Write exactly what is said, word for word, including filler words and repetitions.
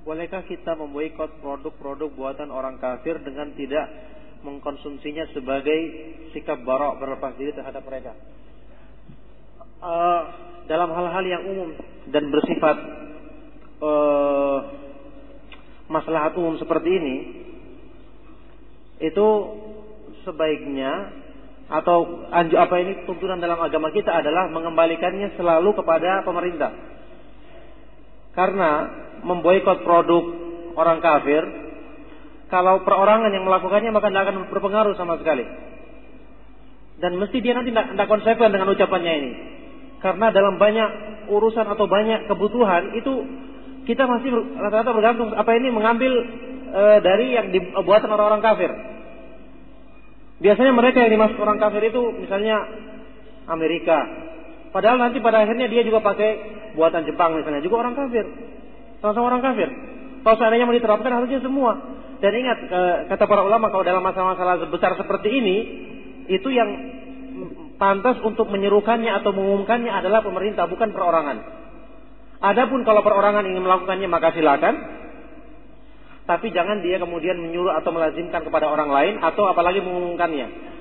bolehkah kita memboikot produk-produk buatan orang kafir dengan tidak mengkonsumsinya sebagai sikap barok berlepas diri terhadap mereka? Uh, dalam hal-hal yang umum dan bersifat uh, maslahat umum seperti ini, itu sebaiknya atau anju apa ini tuntunan dalam agama kita adalah mengembalikannya selalu kepada pemerintah. Karena memboikot produk orang kafir, kalau perorangan yang melakukannya maka tidak akan berpengaruh sama sekali. Dan mesti dia nanti tidak konsekuen dengan ucapannya ini. Karena dalam banyak urusan atau banyak kebutuhan itu kita masih rata-rata bergantung apa ini mengambil e, dari yang dibuatan orang-orang kafir. Biasanya mereka yang dimaksud orang kafir itu misalnya Amerika. Padahal nanti pada akhirnya dia juga pakai buatan Jepang misalnya, juga orang kafir. Sama-sama orang kafir. Kalau seandainya mau diterapkan harusnya semua. Dan ingat e, kata para ulama kalau dalam masalah-masalah besar seperti ini, itu yang pantas untuk menyerukannya atau mengumumkannya adalah pemerintah, bukan perorangan. Adapun kalau perorangan ingin melakukannya maka silakan. Tapi jangan dia kemudian menyuruh atau melazimkan kepada orang lain atau apalagi mengumumkannya.